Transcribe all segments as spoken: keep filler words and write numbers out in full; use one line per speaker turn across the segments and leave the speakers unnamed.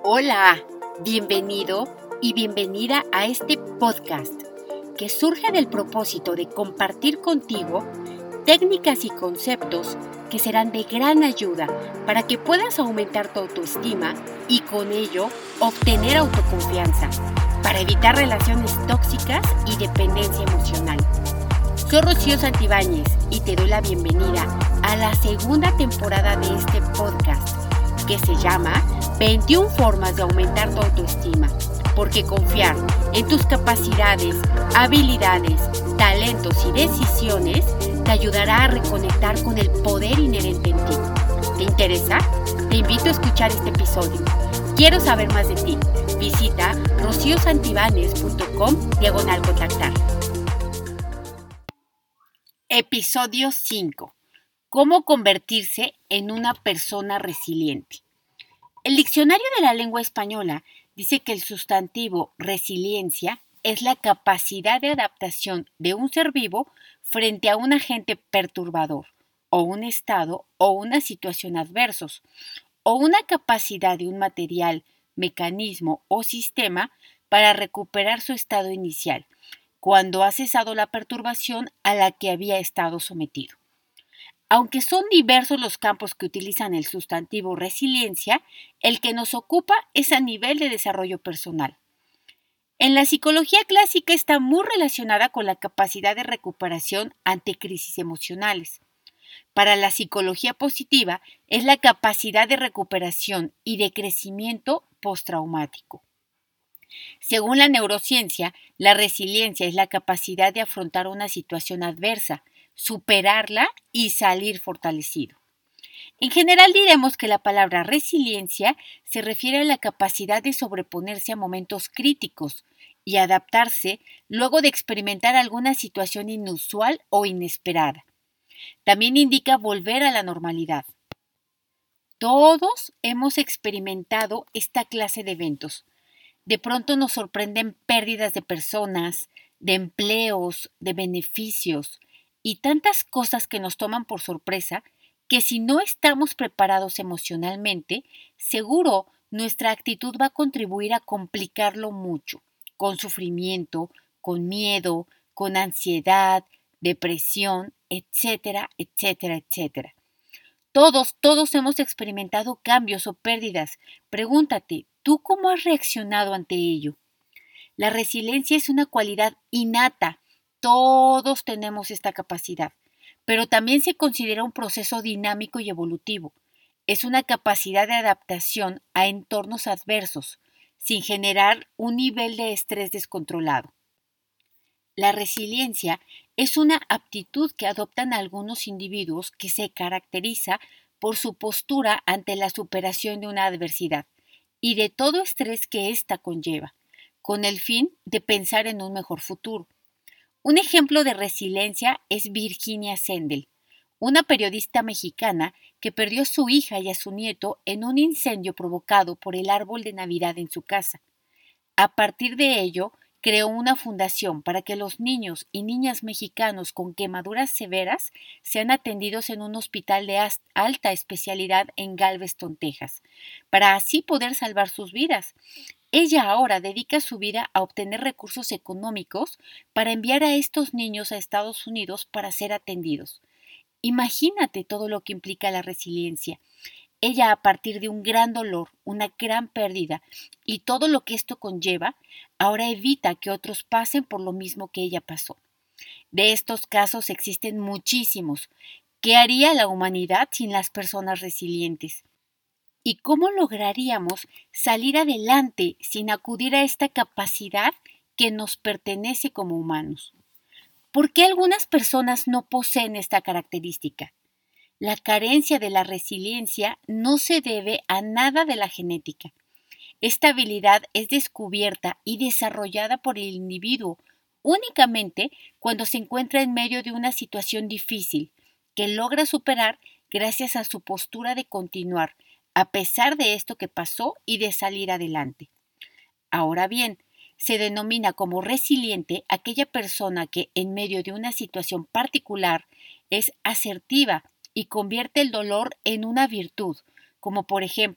Hola, bienvenido y bienvenida a este podcast que surge del propósito de compartir contigo técnicas y conceptos que serán de gran ayuda para que puedas aumentar tu autoestima y con ello obtener autoconfianza para evitar relaciones tóxicas y dependencia emocional. Soy Rocío Santibáñez y te doy la bienvenida a la segunda temporada de este podcast que se llama veintiuna formas de aumentar tu autoestima, porque confiar en tus capacidades, habilidades, talentos y decisiones te ayudará a reconectar con el poder inherente en ti. ¿Te interesa? Te invito a escuchar este episodio. Quiero saber más de ti. Visita rociosantibanes punto com diagonal contactar. Episodio cinco. ¿Cómo convertirse en una persona resiliente? El diccionario de la lengua española dice que el sustantivo resiliencia es la capacidad de adaptación de un ser vivo frente a un agente perturbador, o un estado o una situación adversos, o una capacidad de un material, mecanismo o sistema para recuperar su estado inicial, cuando ha cesado la perturbación a la que había estado sometido. Aunque son diversos los campos que utilizan el sustantivo resiliencia, el que nos ocupa es a nivel de desarrollo personal. En la psicología clásica está muy relacionada con la capacidad de recuperación ante crisis emocionales. Para la psicología positiva es la capacidad de recuperación y de crecimiento postraumático. Según la neurociencia, la resiliencia es la capacidad de afrontar una situación adversa, superarla y salir fortalecido. En general diremos que la palabra resiliencia se refiere a la capacidad de sobreponerse a momentos críticos y adaptarse luego de experimentar alguna situación inusual o inesperada. También indica volver a la normalidad. Todos hemos experimentado esta clase de eventos. De pronto nos sorprenden pérdidas de personas, de empleos, de beneficios y tantas cosas que nos toman por sorpresa que si no estamos preparados emocionalmente, seguro nuestra actitud va a contribuir a complicarlo mucho, con sufrimiento, con miedo, con ansiedad, depresión, etcétera, etcétera, etcétera. Todos, todos hemos experimentado cambios o pérdidas. Pregúntate, ¿tú cómo has reaccionado ante ello? La resiliencia es una cualidad innata. Todos tenemos esta capacidad, pero también se considera un proceso dinámico y evolutivo. Es una capacidad de adaptación a entornos adversos, sin generar un nivel de estrés descontrolado. La resiliencia es una aptitud que adoptan algunos individuos que se caracteriza por su postura ante la superación de una adversidad y de todo estrés que ésta conlleva, con el fin de pensar en un mejor futuro. Un ejemplo de resiliencia es Virginia Sendel, una periodista mexicana que perdió a su hija y a su nieto en un incendio provocado por el árbol de Navidad en su casa. A partir de ello, creó una fundación para que los niños y niñas mexicanos con quemaduras severas sean atendidos en un hospital de alta especialidad en Galveston, Texas, para así poder salvar sus vidas. Ella ahora dedica su vida a obtener recursos económicos para enviar a estos niños a Estados Unidos para ser atendidos. Imagínate todo lo que implica la resiliencia. Ella, a partir de un gran dolor, una gran pérdida y todo lo que esto conlleva, ahora evita que otros pasen por lo mismo que ella pasó. De estos casos existen muchísimos. ¿Qué haría la humanidad sin las personas resilientes? ¿Y cómo lograríamos salir adelante sin acudir a esta capacidad que nos pertenece como humanos? ¿Por qué algunas personas no poseen esta característica? La carencia de la resiliencia no se debe a nada de la genética. Esta habilidad es descubierta y desarrollada por el individuo únicamente cuando se encuentra en medio de una situación difícil, que logra superar gracias a su postura de continuar, a pesar de esto que pasó y de salir adelante. Ahora bien, se denomina como resiliente aquella persona que en medio de una situación particular es asertiva y convierte el dolor en una virtud, como por ejemplo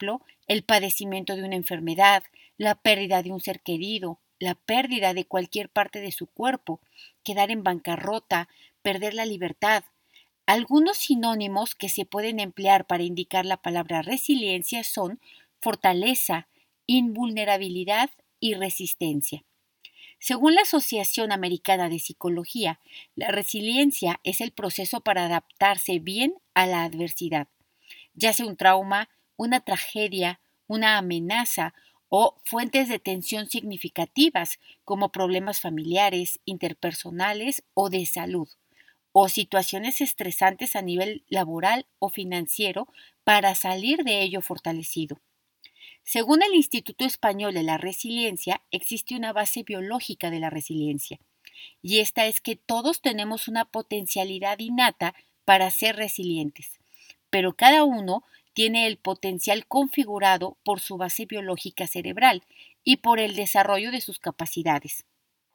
el padecimiento de una enfermedad, la pérdida de un ser querido, la pérdida de cualquier parte de su cuerpo, quedar en bancarrota, perder la libertad. Algunos sinónimos que se pueden emplear para indicar la palabra resiliencia son fortaleza, invulnerabilidad y resistencia. Según la Asociación Americana de Psicología, la resiliencia es el proceso para adaptarse bien a la adversidad, ya sea un trauma, una tragedia, una amenaza o fuentes de tensión significativas como problemas familiares, interpersonales o de salud, o situaciones estresantes a nivel laboral o financiero para salir de ello fortalecido. Según el Instituto Español de la Resiliencia, existe una base biológica de la resiliencia, y esta es que todos tenemos una potencialidad innata para ser resilientes, pero cada uno tiene el potencial configurado por su base biológica cerebral y por el desarrollo de sus capacidades.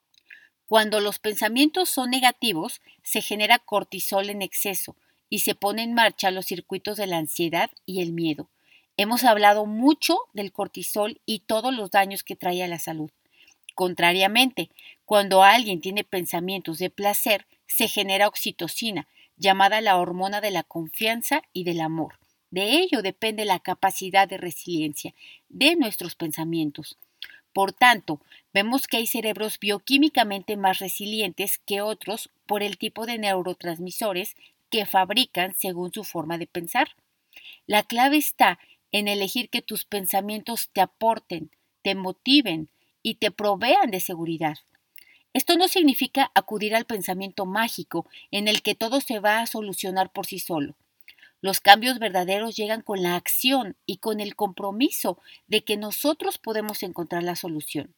Cuando los pensamientos son negativos, se genera cortisol en exceso y se pone en marcha los circuitos de la ansiedad y el miedo. Hemos hablado mucho del cortisol y todos los daños que trae a la salud. Contrariamente, cuando alguien tiene pensamientos de placer, se genera oxitocina, llamada la hormona de la confianza y del amor. De ello depende la capacidad de resiliencia de nuestros pensamientos. Por tanto, vemos que hay cerebros bioquímicamente más resilientes que otros por el tipo de neurotransmisores que fabrican según su forma de pensar. La clave está en elegir que tus pensamientos te aporten, te motiven y te provean de seguridad. Esto no significa acudir al pensamiento mágico en el que todo se va a solucionar por sí solo. Los cambios verdaderos llegan con la acción y con el compromiso de que nosotros podemos encontrar la solución.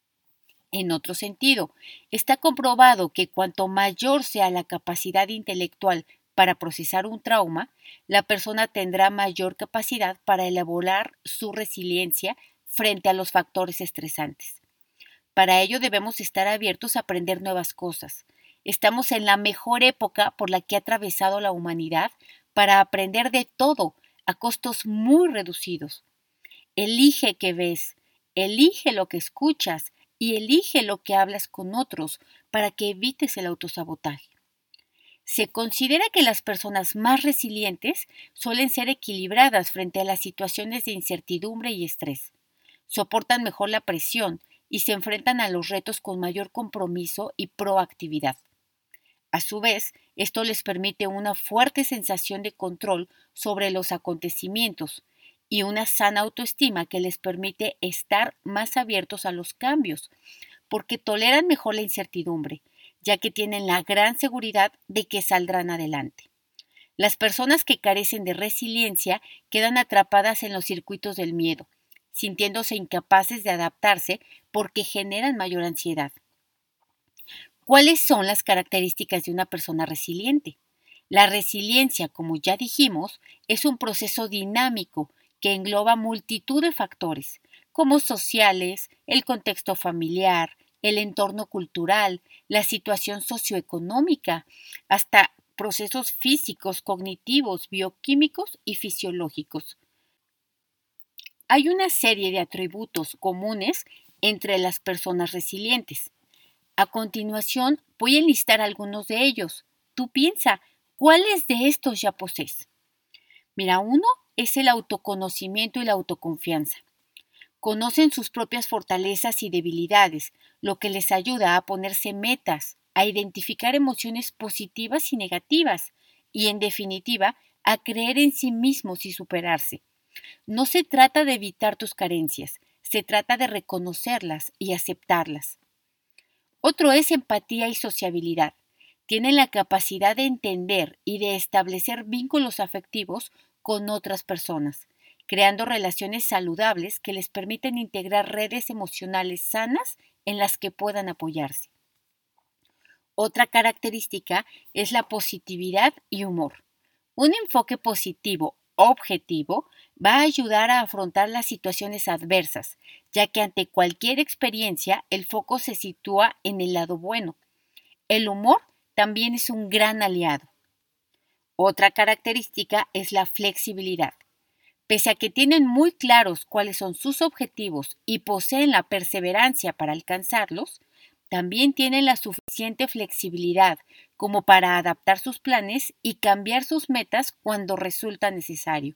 En otro sentido, está comprobado que cuanto mayor sea la capacidad intelectual para procesar un trauma, la persona tendrá mayor capacidad para elaborar su resiliencia frente a los factores estresantes. Para ello debemos estar abiertos a aprender nuevas cosas. Estamos en la mejor época por la que ha atravesado la humanidad para aprender de todo a costos muy reducidos. Elige qué ves, elige lo que escuchas y elige lo que hablas con otros para que evites el autosabotaje. Se considera que las personas más resilientes suelen ser equilibradas frente a las situaciones de incertidumbre y estrés. Soportan mejor la presión y se enfrentan a los retos con mayor compromiso y proactividad. A su vez, esto les permite una fuerte sensación de control sobre los acontecimientos y una sana autoestima que les permite estar más abiertos a los cambios, porque toleran mejor la incertidumbre, ya que tienen la gran seguridad de que saldrán adelante. Las personas que carecen de resiliencia quedan atrapadas en los circuitos del miedo, sintiéndose incapaces de adaptarse porque generan mayor ansiedad. ¿Cuáles son las características de una persona resiliente? La resiliencia, como ya dijimos, es un proceso dinámico que engloba multitud de factores, como sociales, el contexto familiar, el entorno cultural, la situación socioeconómica, hasta procesos físicos, cognitivos, bioquímicos y fisiológicos. Hay una serie de atributos comunes entre las personas resilientes. A continuación, voy a enlistar algunos de ellos. Tú piensa, ¿cuáles de estos ya posees? Mira, uno es el autoconocimiento y la autoconfianza. Conocen sus propias fortalezas y debilidades, lo que les ayuda a ponerse metas, a identificar emociones positivas y negativas y, en definitiva, a creer en sí mismos y superarse. No se trata de evitar tus carencias, se trata de reconocerlas y aceptarlas. Otro es empatía y sociabilidad. Tienen la capacidad de entender y de establecer vínculos afectivos con otras personas, creando relaciones saludables que les permiten integrar redes emocionales sanas en las que puedan apoyarse. Otra característica es la positividad y humor. Un enfoque positivo, objetivo, va a ayudar a afrontar las situaciones adversas, ya que ante cualquier experiencia el foco se sitúa en el lado bueno. El humor también es un gran aliado. Otra característica es la flexibilidad. Pese a que tienen muy claros cuáles son sus objetivos y poseen la perseverancia para alcanzarlos, también tienen la suficiente flexibilidad como para adaptar sus planes y cambiar sus metas cuando resulta necesario.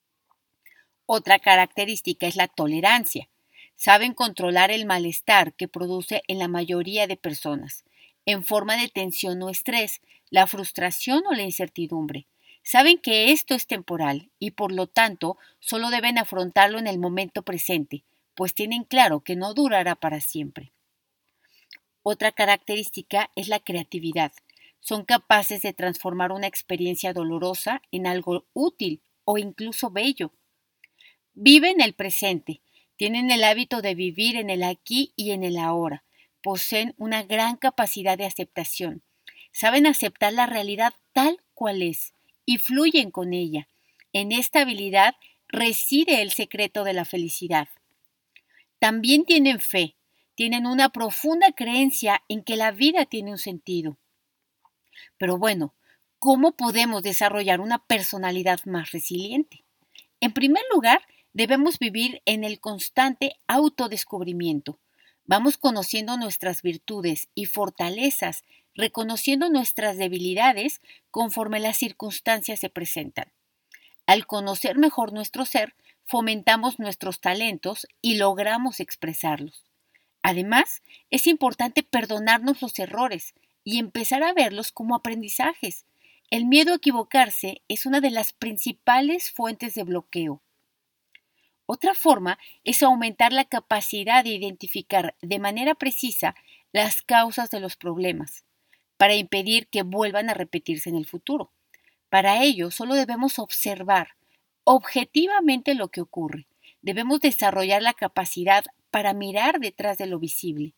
Otra característica es la tolerancia. Saben controlar el malestar que produce en la mayoría de personas, en forma de tensión o estrés, la frustración o la incertidumbre. Saben que esto es temporal y por lo tanto solo deben afrontarlo en el momento presente, pues tienen claro que no durará para siempre. Otra característica es la creatividad. Son capaces de transformar una experiencia dolorosa en algo útil o incluso bello. Viven el presente, tienen el hábito de vivir en el aquí y en el ahora, poseen una gran capacidad de aceptación, saben aceptar la realidad tal cual es y fluyen con ella. En esta habilidad reside el secreto de la felicidad. También tienen fe, tienen una profunda creencia en que la vida tiene un sentido. Pero bueno, ¿cómo podemos desarrollar una personalidad más resiliente? En primer lugar, debemos vivir en el constante autodescubrimiento. Vamos conociendo nuestras virtudes y fortalezas, reconociendo nuestras debilidades conforme las circunstancias se presentan. Al conocer mejor nuestro ser, fomentamos nuestros talentos y logramos expresarlos. Además, es importante perdonarnos los errores y empezar a verlos como aprendizajes. El miedo a equivocarse es una de las principales fuentes de bloqueo. Otra forma es aumentar la capacidad de identificar de manera precisa las causas de los problemas, para impedir que vuelvan a repetirse en el futuro. Para ello, solo debemos observar objetivamente lo que ocurre. Debemos desarrollar la capacidad para mirar detrás de lo visible.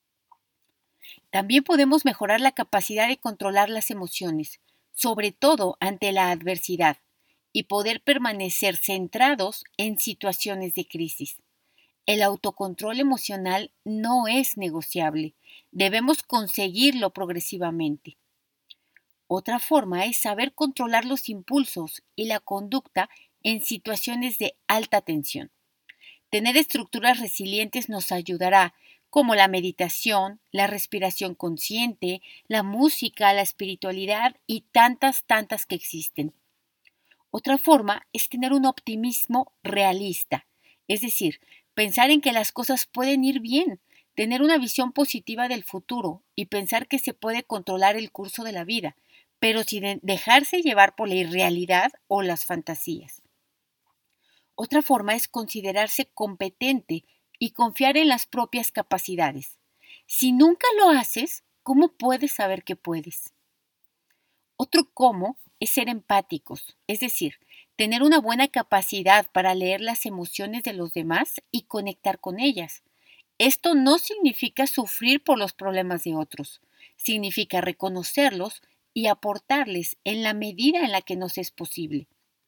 También podemos mejorar la capacidad de controlar las emociones, sobre todo ante la adversidad, y poder permanecer centrados en situaciones de crisis. El autocontrol emocional no es negociable. Debemos conseguirlo progresivamente. Otra forma es saber controlar los impulsos y la conducta en situaciones de alta tensión. Tener estructuras resilientes nos ayudará, como la meditación, la respiración consciente, la música, la espiritualidad y tantas, tantas que existen. Otra forma es tener un optimismo realista, es decir, pensar en que las cosas pueden ir bien, tener una visión positiva del futuro y pensar que se puede controlar el curso de la vida, pero sin dejarse llevar por la irrealidad o las fantasías. Otra forma es considerarse competente y confiar en las propias capacidades. Si nunca lo haces, ¿cómo puedes saber que puedes? Otro cómo es ser empáticos, es decir, tener una buena capacidad para leer las emociones de los demás y conectar con ellas. Esto no significa sufrir por los problemas de otros, significa reconocerlos y aportarles en la medida en la que nos es posible.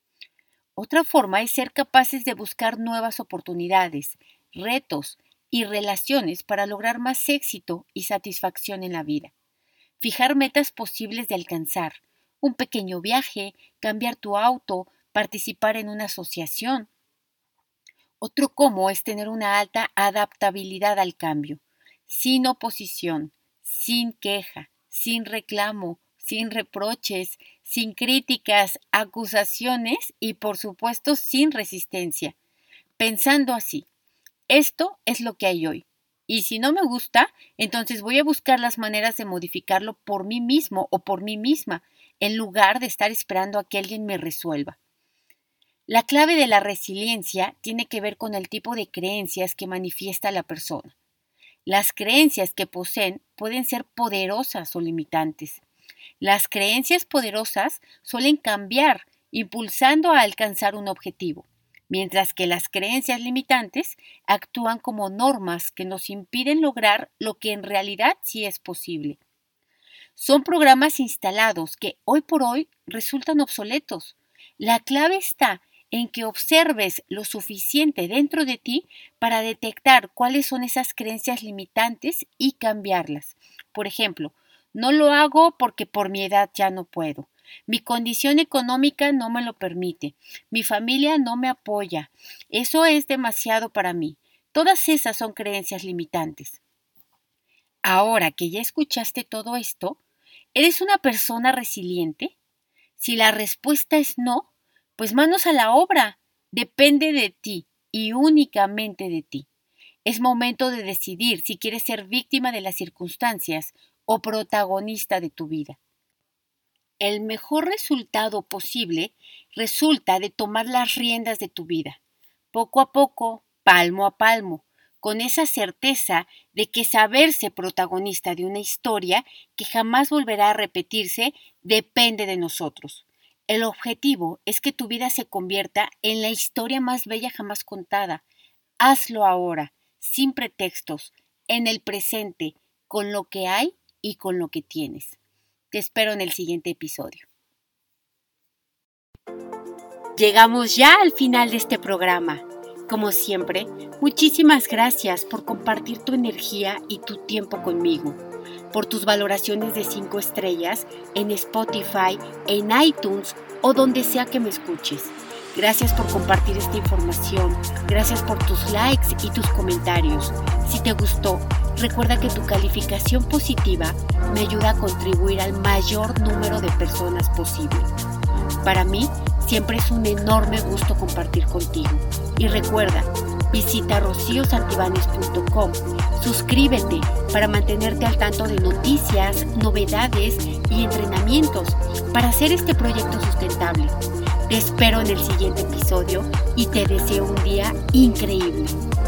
Otra forma es ser capaces de buscar nuevas oportunidades, retos y relaciones para lograr más éxito y satisfacción en la vida. Fijar metas posibles de alcanzar, un pequeño viaje, cambiar tu auto, participar en una asociación. Otro cómo es tener una alta adaptabilidad al cambio, sin oposición, sin queja, sin reclamo, sin reproches, sin críticas, acusaciones y por supuesto sin resistencia. Pensando así, esto es lo que hay hoy. Y si no me gusta, entonces voy a buscar las maneras de modificarlo por mí mismo o por mí misma, en lugar de estar esperando a que alguien me resuelva. La clave de la resiliencia tiene que ver con el tipo de creencias que manifiesta la persona. Las creencias que poseen pueden ser poderosas o limitantes. Las creencias poderosas suelen cambiar, impulsando a alcanzar un objetivo, mientras que las creencias limitantes actúan como normas que nos impiden lograr lo que en realidad sí es posible. Son programas instalados que hoy por hoy resultan obsoletos. La clave está en que observes lo suficiente dentro de ti para detectar cuáles son esas creencias limitantes y cambiarlas. Por ejemplo, no lo hago porque por mi edad ya no puedo. Mi condición económica no me lo permite. Mi familia no me apoya. Eso es demasiado para mí. Todas esas son creencias limitantes. Ahora que ya escuchaste todo esto, ¿eres una persona resiliente? Si la respuesta es no, pues manos a la obra. Depende de ti y únicamente de ti. Es momento de decidir si quieres ser víctima de las circunstancias o protagonista de tu vida. El mejor resultado posible resulta de tomar las riendas de tu vida, poco a poco, palmo a palmo, con esa certeza de que saberse protagonista de una historia que jamás volverá a repetirse depende de nosotros. El objetivo es que tu vida se convierta en la historia más bella jamás contada. Hazlo ahora, sin pretextos, en el presente, con lo que hay y con lo que tienes. Te espero en el siguiente episodio. Llegamos ya al final de este programa. Como siempre, muchísimas gracias por compartir tu energía y tu tiempo conmigo, por tus valoraciones de cinco estrellas en Spotify, en iTunes o donde sea que me escuches. Gracias por compartir esta información, gracias por tus likes y tus comentarios. Si te gustó, recuerda que tu calificación positiva me ayuda a contribuir al mayor número de personas posible. Para mí, siempre es un enorme gusto compartir contigo. Y recuerda, visita rocío santibanes punto com, suscríbete para mantenerte al tanto de noticias, novedades y entrenamientos para hacer este proyecto sustentable. Te espero en el siguiente episodio y te deseo un día increíble.